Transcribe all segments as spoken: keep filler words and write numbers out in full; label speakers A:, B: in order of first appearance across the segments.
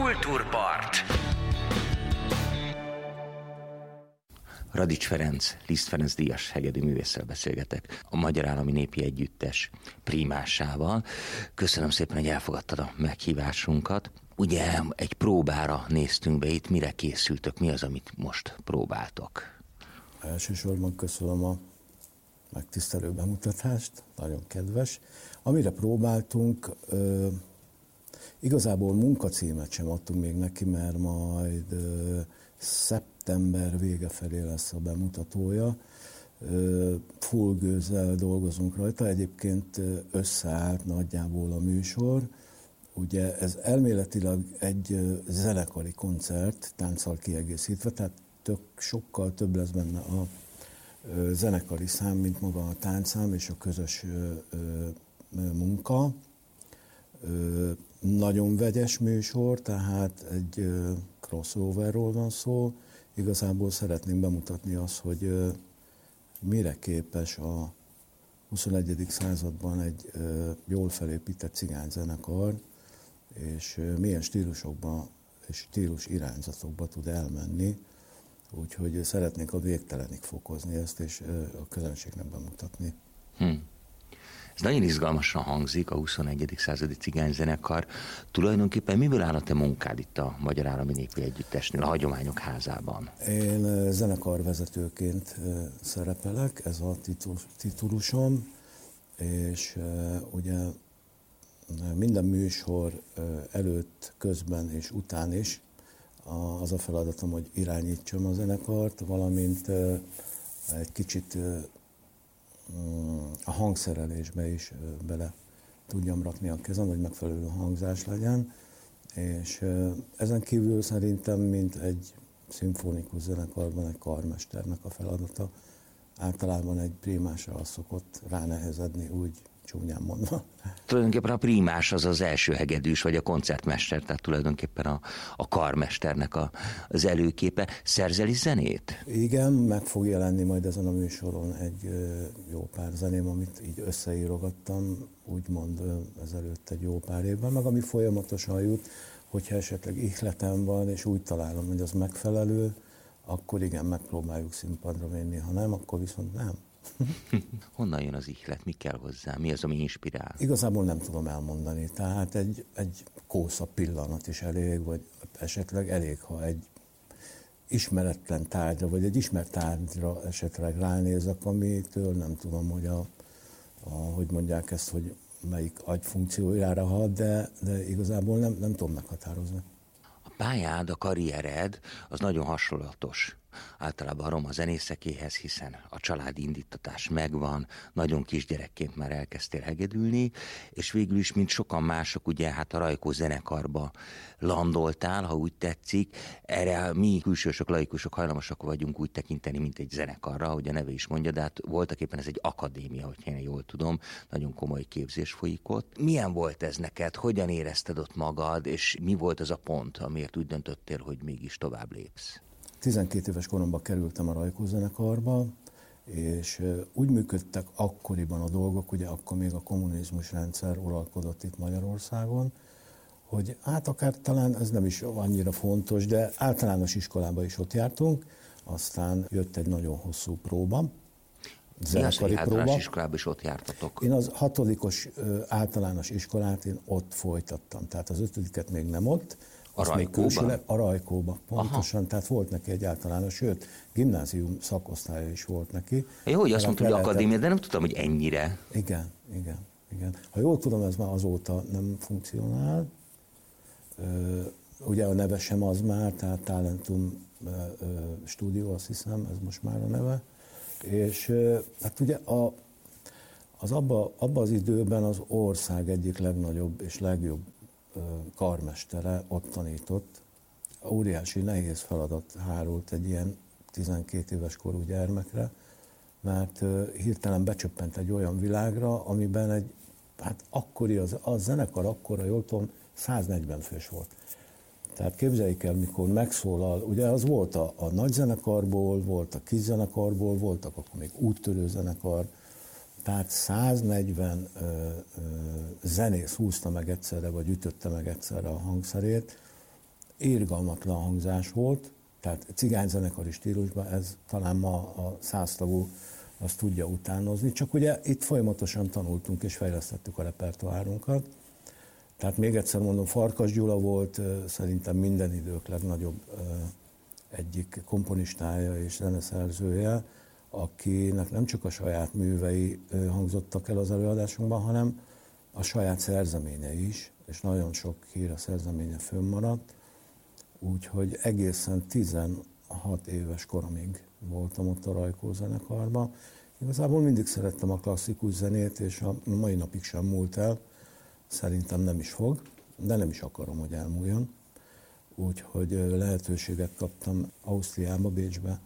A: Kultúrpart. Radics Ferenc, Liszt Ferenc díjas hegedűművésszel beszélgetek, a Magyar Állami Népi Együttes prímásával. Köszönöm szépen, hogy elfogadtad a meghívásunkat. Ugye egy próbára néztünk be itt, mire készültök, mi az, amit most próbáltok?
B: Elsősorban köszönöm a megtisztelő bemutatást, nagyon kedves. Amire próbáltunk, ö, igazából munkacímet sem adtunk még neki, mert majd ö, szeptember vége felé lesz a bemutatója. Ö, full gőzzel dolgozunk rajta, egyébként összeállt nagyjából a műsor. Ugye ez elméletileg egy zenekari koncert, tánccal kiegészítve, tehát tök, sokkal több lesz benne a zenekari szám, mint maga a táncszám és a közös munka. Nagyon vegyes műsor, tehát egy crossoverról van szó. Igazából szeretnénk bemutatni azt, hogy mire képes a huszonegyedik században egy jól felépített cigányzenekar, és milyen stílusokba és stílus irányzatokba tud elmenni. Úgyhogy szeretnénk a végtelenig fokozni ezt, és a közönségnek bemutatni.
A: Hmm. Ez nagyon izgalmasan hangzik, a huszonegyedik századi cigányzenekar. Tulajdonképpen miből áll a te munkád itt a Magyar Állami Népi Együttesnél, a Hagyományok Házában?
B: Én zenekarvezetőként szerepelek, ez a titulusom, és ugye minden műsor előtt, közben és után is az a feladatom, hogy irányítsam a zenekart, valamint egy kicsit a hangszerelésbe is bele tudjam rakni a kezem, hogy megfelelő hangzás legyen, és ezen kívül szerintem, mint egy szimfonikus zenekarban egy karmesternek a feladata, általában egy prímásra szokott ránehezedni, úgy csúnyán mondva.
A: Tulajdonképpen a prímás az az első hegedűs, vagy a koncertmester, tehát tulajdonképpen a, a karmesternek a, az előképe. Szerzel is zenét?
B: Igen, meg fog jelenni majd ezen a műsoron egy jó pár zeném, amit így összeírogattam, úgymond ezelőtt egy jó pár évben, meg ami folyamatosan jut, hogyha esetleg ihletem van, és úgy találom, hogy az megfelelő, akkor igen, megpróbáljuk színpadra vinni, ha nem, akkor viszont nem.
A: Honnan jön az ihlet? Mi kell hozzá? Mi az, ami inspirál?
B: Igazából nem tudom elmondani. Tehát egy, egy kósza pillanat is elég, vagy esetleg elég, ha egy ismeretlen tárgyra, vagy egy ismert tárgyra esetleg ránézek, amitől nem tudom, hogy a, a hogy mondják ezt, hogy melyik agy funkciójára hat, de, de igazából nem, nem tudom meghatározni.
A: A pályád, a karriered az nagyon hasonlatos általában a roma zenészekéhez, hiszen a családi indítatás megvan, nagyon kisgyerekként már elkezdtél hegedülni, és végül is, mint sokan mások, ugye hát a Rajkó zenekarba landoltál, ha úgy tetszik. Erre mi külsősök, laikusok hajlamosak vagyunk úgy tekinteni, mint egy zenekarra, ahogy a neve is mondja, de hát voltak éppen ez egy akadémia, hogy én jól tudom, nagyon komoly képzés folyik ott. Milyen volt ez neked? Hogyan érezted ott magad, és mi volt az a pont, amiért úgy döntöttél, hogy mégis tovább lépsz?
B: tizenkét éves koromban kerültem a Rajkó zenekarba, és úgy működtek akkoriban a dolgok, ugye akkor még a kommunizmus rendszer uralkodott itt Magyarországon, hogy hát akár talán ez nem is annyira fontos, de általános iskolába is ott jártunk, aztán jött egy nagyon hosszú próba, zenekari próba.
A: Általános iskolában is ott jártatok?
B: Én az hatodikos általános iskolát én ott folytattam, tehát az ötödiket még nem ott,
A: A Rajkóban?
B: A Rajkóban, pontosan, aha. Tehát volt neki egy általános, sőt, gimnázium szakosztálya is volt neki.
A: Jó, hogy azt mondtad, hogy
B: lehetett...
A: akadémia, de nem tudtam, hogy ennyire.
B: Igen, igen, igen. Ha jól tudom, ez már azóta nem funkcionál. Ugye a neve sem az már, tehát Talentum Stúdió, azt hiszem, ez most már a neve. És hát ugye a, az abba, abba az időben az ország egyik legnagyobb és legjobb karmestere ott tanított. Óriási nehéz feladat hárult egy ilyen tizenkét éves korú gyermekre, mert hirtelen becsöppent egy olyan világra, amiben egy, hát akkori, az, a zenekar akkora, jól tudom, száznegyven fős volt. Tehát képzeljék el, mikor megszólal, ugye az volt a, a nagy zenekarból, volt a kis zenekarból, voltak akkor még úttörő zenekar, tehát száznegyven ö, ö, zenész húzta meg egyszerre, vagy ütötte meg egyszerre a hangszerét, irgalmatlan hangzás volt, tehát cigányzenekari stílusban ez talán ma a száztagú azt tudja utánozni, csak ugye itt folyamatosan tanultunk és fejlesztettük a repertoárunkat. Tehát még egyszer mondom, Farkas Gyula volt szerintem minden idők legnagyobb egyik komponistája és zeneszerzője, akinek nem csak a saját művei hangzottak el az előadásunkban, hanem a saját szerzeménye is, és nagyon sok híre szerzeménye fönnmaradt, úgyhogy egészen tizenhat éves koromig voltam ott a Rajkó zenekarban. Igazából mindig szerettem a klasszikus zenét, és a mai napig sem múlt el, szerintem nem is fog, de nem is akarom, hogy elmúljon. Úgyhogy lehetőséget kaptam Ausztriába, Bécsbe.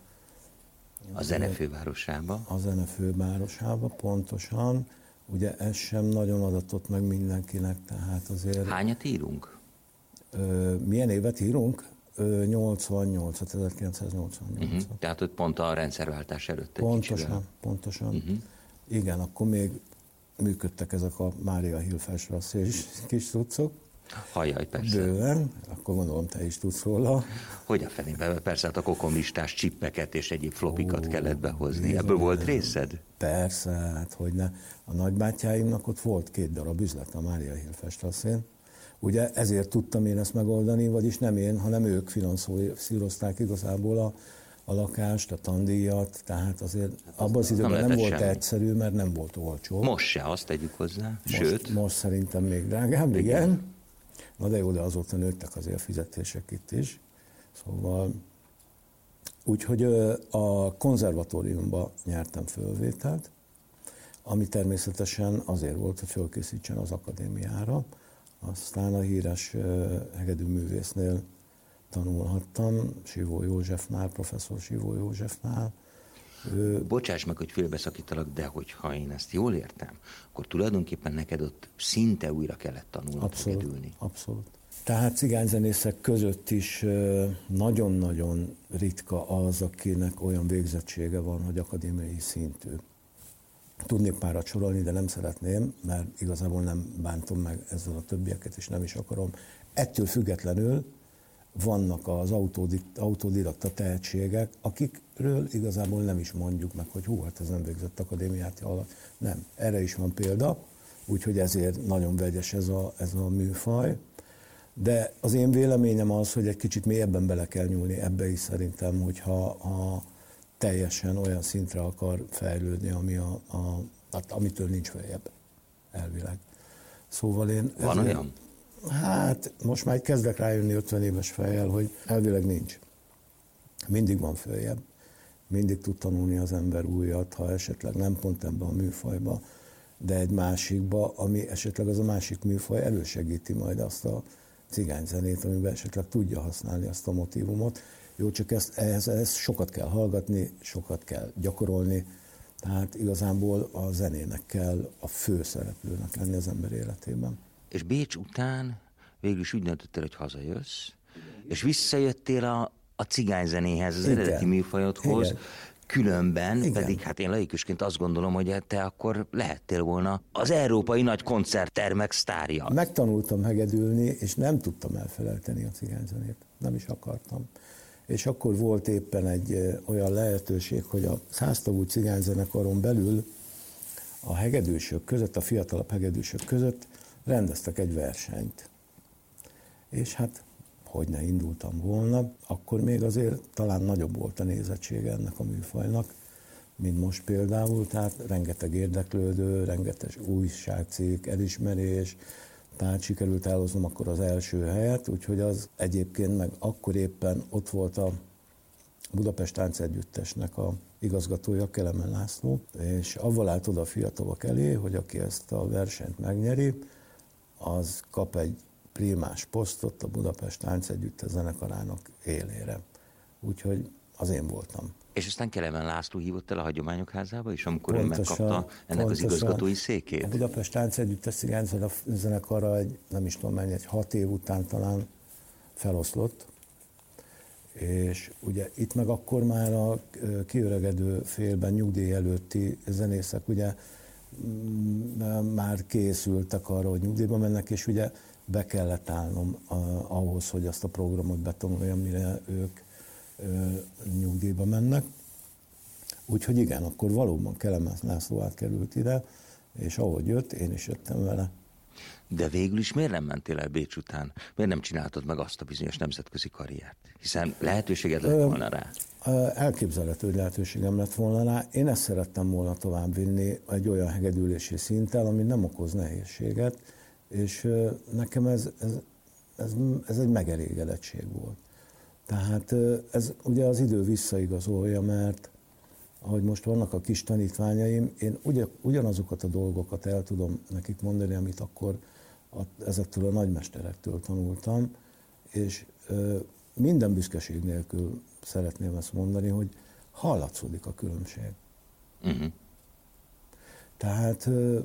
A: A zene fővárosába?
B: A zene fővárosába, pontosan. Ugye ez sem nagyon adatott meg mindenkinek, tehát azért...
A: Hányat írunk?
B: Ö, milyen évet írunk? Ö, nyolcvannyolcat, ezerkilencszáznyolcvannyolcat. Uh-huh.
A: Tehát ott pont a rendszerváltás előtt egy
B: Pontosan,
A: kicsivel.
B: pontosan.
A: Uh-huh.
B: Igen, akkor még működtek ezek a Mária Hilfers és kis cuccok.
A: Hajjaj, persze.
B: Bőven, akkor gondolom te is tudsz róla.
A: Hogy a fenében? Persze, hát a kokomlistás csippeket és egyéb flopikat Ó, kellett behozni.
B: bizony.
A: Ebből volt részed?
B: Persze, hát hogyne. A nagybátyáimnak ott volt két darab üzlet a Mária Hilfers. Ugye ezért tudtam én ezt megoldani, vagyis nem én, hanem ők finanszírozták igazából a, a lakást, a tandíjat, tehát azért hát abban az időben nem, nem volt semmi. Egyszerű, mert nem volt olcsó.
A: Most se, azt tegyük hozzá,
B: most,
A: sőt.
B: Most szerintem még drágább, igen. igen. Na de jó, de azóta nőttek azért a fizetések itt is. Szóval, úgyhogy a konzervatóriumba nyertem fölvételt, ami természetesen azért volt, hogy fölkészítsen az akadémiára. Aztán a híres hegedűművésznél tanulhattam, Sivó Józsefnál, professzor Sivó Józsefnál.
A: Ő... Bocsáss meg, hogy félbeszakítalak, de hogyha én ezt jól értem, akkor tulajdonképpen neked ott szinte újra kellett tanulnod hegedülni.
B: Abszolút. Tehát cigányzenészek között is nagyon-nagyon ritka az, akinek olyan végzettsége van, hogy akadémiai szintű. Tudnék párat sorolni, de nem szeretném, mert igazából nem bántom meg ezzel a többieket, és nem is akarom. Ettől függetlenül vannak az autodidakta tehetségek, akikről igazából nem is mondjuk meg, hogy hú, hát ez nem végzett akadémiát hallgat. Nem, erre is van példa, úgyhogy ezért nagyon vegyes ez a, ez a műfaj. De az én véleményem az, hogy egy kicsit mélyebben bele kell nyúlni ebbe is szerintem, hogyha a teljesen olyan szintre akar fejlődni, ami a, a, amitől nincs feljebb, elvileg. Szóval én...
A: Van ezért, olyan?
B: Hát most már kezdek rájönni ötven éves fejjel, hogy elvileg nincs. Mindig van följebb. Mindig tud tanulni az ember újat, ha esetleg nem pont ebben a műfajba, de egy másikba, ami esetleg az a másik műfaj elősegíti majd azt a cigányzenét, amiben esetleg tudja használni azt a motívumot. Jó, csak ezt, ehhez, ehhez sokat kell hallgatni, sokat kell gyakorolni, tehát igazából a zenének kell a főszereplőnek lenni az ember életében.
A: És Bécs után végül is úgy döntöttél, hogy hazajössz, és visszajöttél a, a cigányzenéhez, az Igen. eredeti műfajodhoz, Igen. különben Igen. pedig hát én laikusként azt gondolom, hogy te akkor lehettél volna az európai nagy koncerttermek sztárja.
B: Megtanultam hegedülni, és nem tudtam elfelejteni a cigányzenét, nem is akartam. És akkor volt éppen egy olyan lehetőség, hogy a száztagú cigányzenekaron belül a hegedűsök között, a fiatalabb hegedűsök között rendeztek egy versenyt. És hát, hogy ne indultam volna, akkor még azért talán nagyobb volt a nézettsége ennek a műfajnak, mint most például, tehát rengeteg érdeklődő, rengeteg újságcikk, elismerés, tehát sikerült elhoznom akkor az első helyet, úgyhogy az egyébként meg akkor éppen ott volt a Budapest Táncegyüttesnek a igazgatója, Kelemen László, és avval állt oda a fiatalok elé, hogy aki ezt a versenyt megnyeri, az kap egy primás posztot a Budapest Táncegyüttes zenekarának élére. Úgyhogy az én voltam.
A: És aztán Kelemen László hívott el a Hagyományok Házába, és amikor pontosan, ő megkapta ennek az igazgatói székét?
B: A Budapest Táncegyüttes cigányzenekara egy, nem is tudom mennyi, egy hat év után talán feloszlott, és ugye itt meg akkor már a kiöregedő félben nyugdíj előtti zenészek ugye már készültek arra, hogy nyugdíjba mennek, és ugye be kellett állnom ahhoz, hogy azt a programot betanuljam, mire ők nyugdíjba mennek. Úgyhogy igen, akkor valóban Kelemen László átkerült ide, és ahogy jött, én is jöttem vele.
A: De végül is miért nem mentél el Bécs után? Miért nem csináltad meg azt a bizonyos nemzetközi karriert? Hiszen lehetőséged lett volna rá.
B: Elképzelhető, hogy lehetőségem lett volna rá. Én ezt szerettem volna továbbvinni egy olyan hegedülési szinttel, ami nem okoz nehézséget, és nekem ez, ez, ez, ez egy megelégedettség volt. Tehát ez ugye az idő visszaigazolja, mert ahogy most vannak a kis tanítványaim, én ugyanazokat a dolgokat el tudom nekik mondani, amit akkor a, ezektől a nagymesterektől tanultam, és ö, minden büszkeség nélkül szeretném ezt mondani, hogy hallatszódik a különbség. Uh-huh. Tehát ö,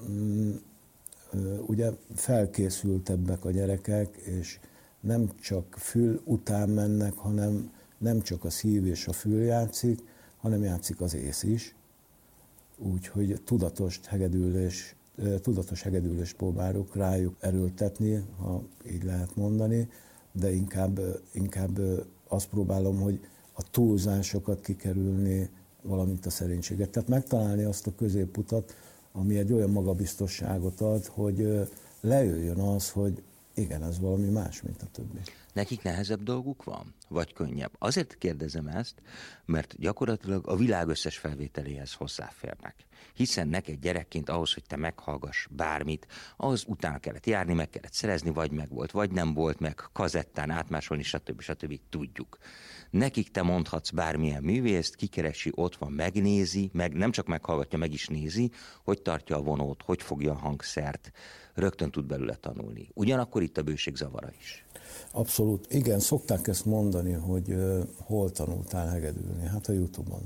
B: ö, ugye felkészültebbek a gyerekek, és nem csak fül után mennek, hanem nem csak a szív és a fül játszik, hanem játszik az ész is. Úgyhogy tudatos hegedülés, tudatos hegedülést próbálok rájuk erőltetni, ha így lehet mondani, de inkább, inkább azt próbálom, hogy a túlzásokat kikerülni, valamint a szerénységet. Tehát megtalálni azt a középutat, ami egy olyan magabiztosságot ad, hogy lejöjjön az, hogy igen, ez valami más, mint a többi.
A: Nekik nehezebb dolguk van? Vagy könnyebb? Azért kérdezem ezt, mert gyakorlatilag a világ összes felvételéhez hozzáférnek. Hiszen neked gyerekként ahhoz, hogy te meghallgass bármit, ahhoz utána kellett járni, meg kellett szerezni, vagy meg volt, vagy nem volt meg, kazettán átmásolni, stb. stb. Tudjuk. Nekik te mondhatsz bármilyen művészt, kikeresi, ott van, megnézi, meg nem csak meghallgatja, meg is nézi, hogy tartja a vonót, hogy fogja a hangszert, rögtön tud belőle tanulni. Ugyanakkor itt a bőség zavara is.
B: Abszolút. Igen, szokták ezt mondani, hogy uh, hol tanultál hegedülni? Hát a YouTube-on.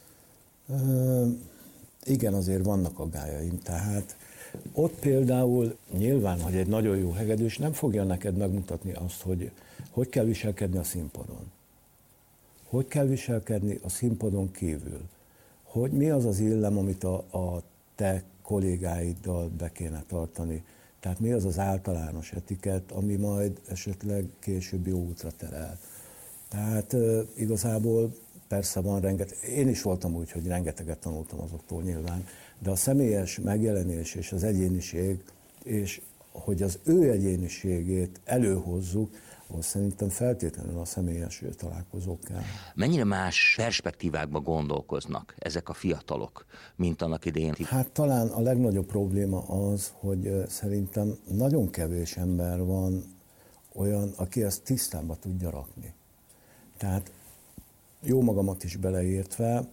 B: Uh, igen, azért vannak aggályaim. Tehát ott például nyilván, hogy egy nagyon jó hegedűs nem fogja neked megmutatni azt, hogy hogy kell viselkedni a színpadon. Hogy kell viselkedni a színpadon kívül. Hogy mi az az illem, amit a, a te kollégáiddal be kéne tartani. Tehát mi az az általános etikett, ami majd esetleg később jó útra terel. Tehát uh, igazából persze van rengeteg, én is voltam úgy, hogy rengeteget tanultam azoktól nyilván, de a személyes megjelenés és az egyéniség, és hogy az ő egyéniségét előhozzuk, ahhoz szerintem feltétlenül a személyes találkozók kell.
A: Mennyire más perspektívákban gondolkoznak ezek a fiatalok, mint annak idején?
B: Hát talán a legnagyobb probléma az, hogy szerintem nagyon kevés ember van olyan, aki ezt tisztába tudja rakni. Tehát jó magamat is beleértve,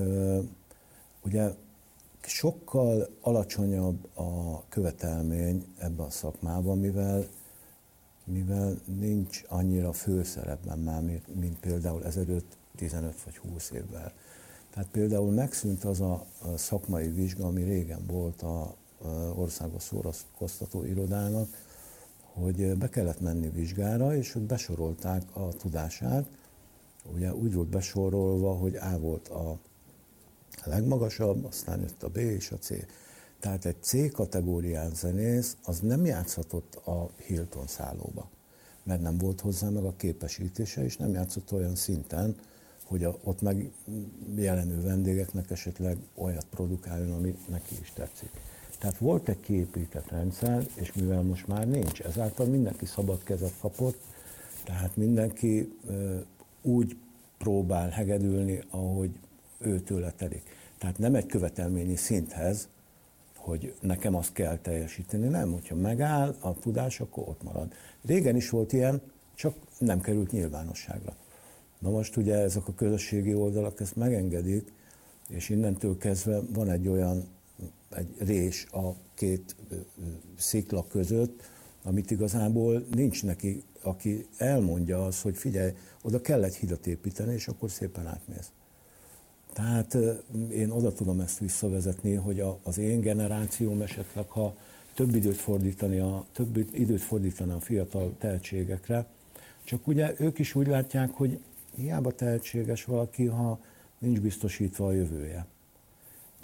B: ugye sokkal alacsonyabb a követelmény ebben a szakmában, mivel mivel nincs annyira főszerepben már, mint például ezelőtt tizenöt vagy húsz évvel. Tehát például megszűnt az a szakmai vizsga, ami régen volt az országos szórakoztató irodának, hogy be kellett menni vizsgára, és ott besorolták a tudását. Ugye úgy volt besorolva, hogy A volt a legmagasabb, aztán jött a B és a C. Tehát egy C kategórián zenész, az nem játszhatott a Hilton szállóba, mert nem volt hozzá meg a képesítése, és nem játszott olyan szinten, hogy a, ott meg jelenő vendégeknek esetleg olyat produkáljon, ami neki is tetszik. Tehát volt egy kiépített rendszer, és mivel most már nincs, ezáltal mindenki szabad kezet kapott, tehát mindenki ö, úgy próbál hegedülni, ahogy ő tőle telik. Tehát nem egy követelményi szinthez, hogy nekem azt kell teljesíteni, nem, hogyha megáll a tudás, akkor ott marad. Régen is volt ilyen, csak nem került nyilvánosságra. Na most ugye ezek a közösségi oldalak ezt megengedik, és innentől kezdve van egy olyan, egy rés a két szikla között, amit igazából nincs neki, aki elmondja azt, hogy figyelj, oda kell egy hidat építeni, és akkor szépen átmész. Tehát én oda tudom ezt visszavezetni, hogy a, az én generációm esetleg, ha több időt fordítani a, több időt fordítani a fiatal tehetségekre, csak ugye ők is úgy látják, hogy hiába tehetséges valaki, ha nincs biztosítva a jövője.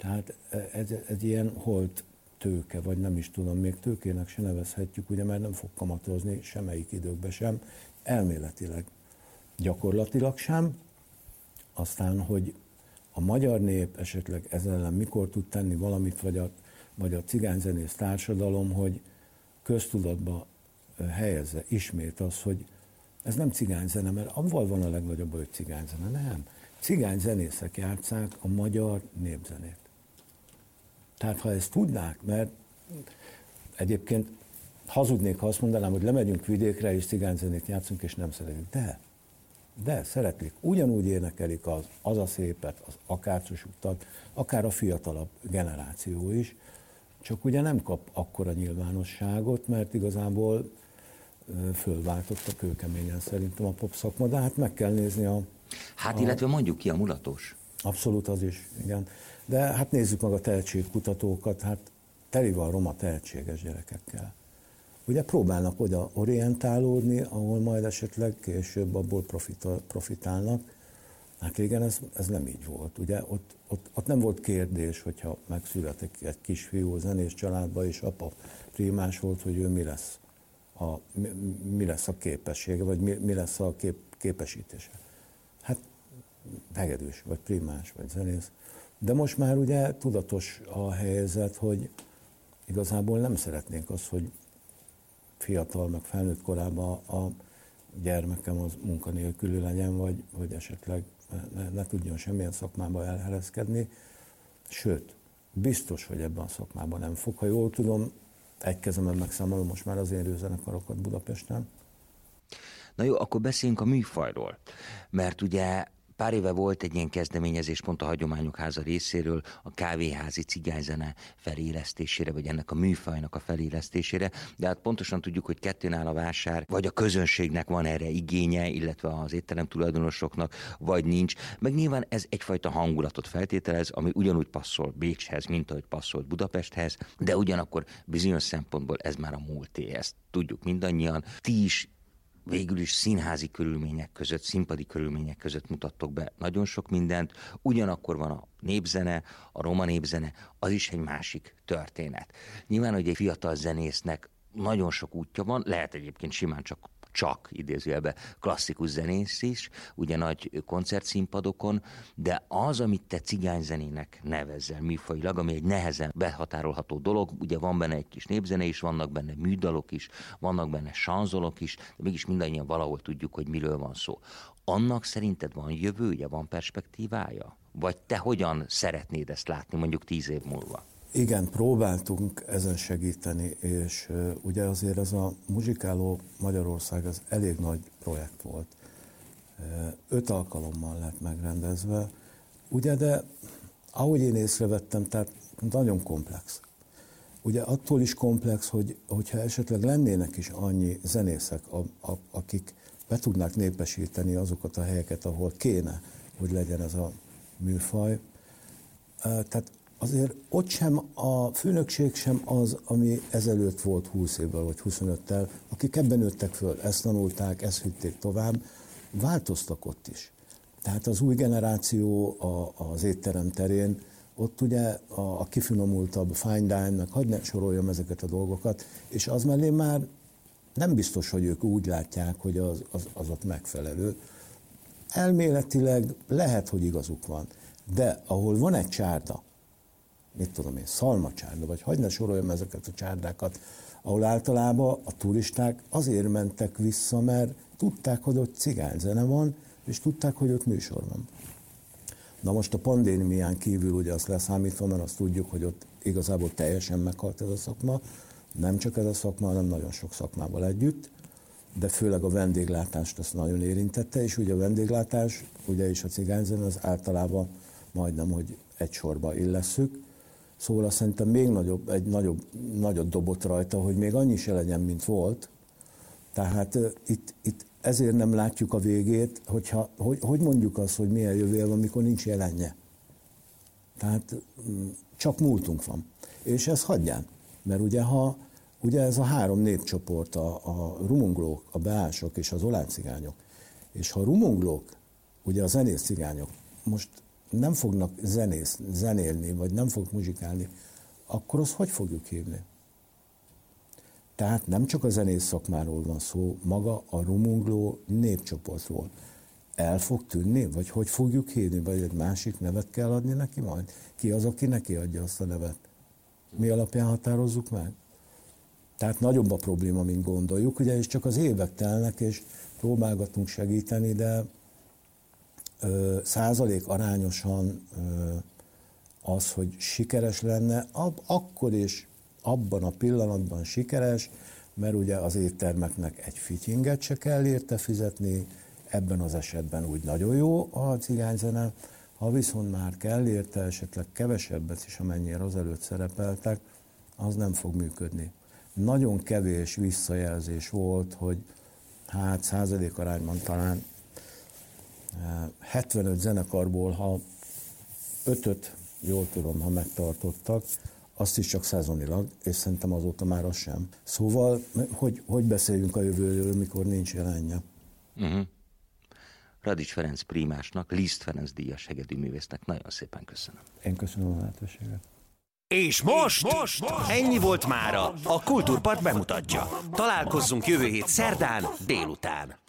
B: Tehát ez egy ilyen holt tőke, vagy nem is tudom, még tőkének se nevezhetjük, ugye, mert nem fog kamatozni semmelyik időkben sem, elméletileg, gyakorlatilag sem. Aztán, hogy a magyar nép esetleg ezzel ellen mikor tud tenni valamit, vagy a, vagy a cigányzenész társadalom, hogy köztudatba helyezze ismét az, hogy ez nem cigányzene, mert abban van a legnagyobb baj, hogy cigányzene, nem. Cigányzenészek játsszák a magyar népzenét. Tehát ha ezt tudnák, mert egyébként hazudnék, ha azt mondanám, hogy lemegyünk vidékre, és cigányzenét játszunk, és nem szeretjük. De, de szeretik. Ugyanúgy énekelik az, az a szépet, az akácos utat, akár a fiatalabb generáció is, csak ugye nem kap akkora nyilvánosságot, mert igazából fölváltotta kőkeményen szerintem a pop szakma, de hát meg kell nézni a...
A: Hát
B: a,
A: illetve mondjuk ki a mulatos.
B: Abszolút az is, igen. De hát nézzük meg a tehetségkutatókat, hát teli van roma tehetséges gyerekekkel. Ugye próbálnak oda orientálódni, ahol majd esetleg később abból profitál, profitálnak. Hát régen ez, ez nem így volt. Ugye ott, ott, ott nem volt kérdés, hogyha megszületik egy kisfiú zenés családba, és apa primás volt, hogy ő mi lesz a, mi, mi lesz a képessége, vagy mi, mi lesz a kép, képesítése. Hát hegedűs, vagy primás, vagy zenész. De most már ugye tudatos a helyzet, hogy igazából nem szeretnénk azt, hogy fiatal, meg felnőtt korában a gyermekem az munkanélkülű legyen, vagy, vagy esetleg ne, ne tudjon semmilyen szakmába elhelyezkedni. Sőt, biztos, hogy ebben a szakmában nem fog. Ha jól tudom, egy kezemen megszámolom most már az élőzenekarokat Budapesten.
A: Na jó, akkor beszéljünk a műfajról, mert ugye pár éve volt egy ilyen kezdeményezés pont a Hagyományok Háza részéről a kávéházi cigányzene felélesztésére, vagy ennek a műfajnak a felélesztésére, de hát pontosan tudjuk, hogy kettőn áll a vásár, vagy a közönségnek van erre igénye, illetve az étterem tulajdonosoknak, vagy nincs. Meg nyilván ez egyfajta hangulatot feltételez, ami ugyanúgy passzol Bécshez, mint ahogy passzolt Budapesthez, de ugyanakkor bizonyos szempontból ez már a múlté, ezt tudjuk mindannyian. Ti is végül is színházi körülmények között, színpadi körülmények között mutattok be nagyon sok mindent, ugyanakkor van a népzene, a roma népzene, az is egy másik történet. Nyilván, hogy egy fiatal zenésznek nagyon sok útja van, lehet egyébként simán csak csak idézőjelben klasszikus zenész is, ugye nagy koncertszínpadokon, de az, amit te cigányzenének nevezzel műfajilag, ami egy nehezen behatárolható dolog, ugye van benne egy kis népzene is, vannak benne műdalok is, vannak benne sanzolok is, de mégis mindannyian valahol tudjuk, hogy miről van szó. Annak szerinted van jövője, van perspektívája? Vagy te hogyan szeretnéd ezt látni mondjuk tíz év múlva?
B: Igen, próbáltunk ezen segíteni, és uh, ugye azért ez a Muzsikáló Magyarország az elég nagy projekt volt. Uh, öt alkalommal lett megrendezve, ugye, de ahogy én észrevettem, tehát nagyon komplex. Ugye attól is komplex, hogy, hogyha esetleg lennének is annyi zenészek, a, a, akik be tudnák népesíteni azokat a helyeket, ahol kéne, hogy legyen ez a műfaj. Uh, tehát azért ott sem a főnökség sem az, ami ezelőtt volt húsz évvel vagy huszonöttel, akik ebben nőttek föl, ezt tanulták, ezt vitték tovább, változtak ott is. Tehát az új generáció a, az étterem terén, ott ugye a, a kifinomultabb fine dine-nak, hagyd ne soroljam ezeket a dolgokat, és az mellé már nem biztos, hogy ők úgy látják, hogy az, az, az ott megfelelő. Elméletileg lehet, hogy igazuk van, de ahol van egy csárda, mit tudom én, szalmacsárda, vagy hagyd ne soroljam ezeket a csárdákat, ahol általában a turisták azért mentek vissza, mert tudták, hogy ott cigányzene van, és tudták, hogy ott műsor van. Na most a pandémián kívül ugye azt leszámítva, mert azt tudjuk, hogy ott igazából teljesen meghalt ez a szakma, nem csak ez a szakma, hanem nagyon sok szakmával együtt, de főleg a vendéglátást azt nagyon érintette, és ugye a vendéglátás, ugye is a cigányzene, az általában majdnem, hogy egy sorba illesszük. Szóval azt szerintem még nagyobb, egy nagyobb, nagyot dobott rajta, hogy még annyi se legyen, mint volt. Tehát uh, itt, itt ezért nem látjuk a végét, hogyha, hogy, hogy mondjuk azt, hogy milyen jövője van, amikor nincs jelenje. Tehát um, csak múltunk van. És ez hagyján. Mert ugye, ha, ugye ez a három népcsoport, a, a rumunglók, a beások és az olán cigányok, és ha a rumunglók, ugye a zenész cigányok, most nem fognak zenész, zenélni, vagy nem fognak muzsikálni, akkor azt hogy fogjuk hívni? Tehát nem csak a zenész szakmáról van szó, maga a rumungló népcsoportról. El fog tűnni, vagy hogy fogjuk hívni, vagy egy másik nevet kell adni neki majd? Ki az, aki neki adja azt a nevet? Mi alapján határozzuk meg? Tehát nagyobb a probléma, mint gondoljuk, ugye, és csak az évek telnek, és próbálgatunk segíteni, de ö, százalék arányosan ö, az, hogy sikeres lenne, ab, akkor is abban a pillanatban sikeres, mert ugye az éttermeknek egy fityinget se kell érte fizetni, ebben az esetben úgy nagyon jó a cigányzene, ha viszont már kell érte esetleg kevesebbet is, amennyire azelőtt szerepeltek, az nem fog működni. Nagyon kevés visszajelzés volt, hogy hát százalék arányban talán hetvenöt zenekarból, ha ötöt, jól tudom, ha megtartottak, azt is csak szezonilag, és szerintem azóta már az sem. Szóval, hogy, hogy beszéljünk a jövőről, mikor nincs jelenje? Uh-huh.
A: Radics Ferenc prímásnak, Liszt Ferenc díjas hegedűművésznek nagyon szépen köszönöm.
B: Én köszönöm a lehetőséget.
C: És most, most, most ennyi volt mára. A Kultúrpart bemutatja. Találkozzunk jövő hét szerdán délután.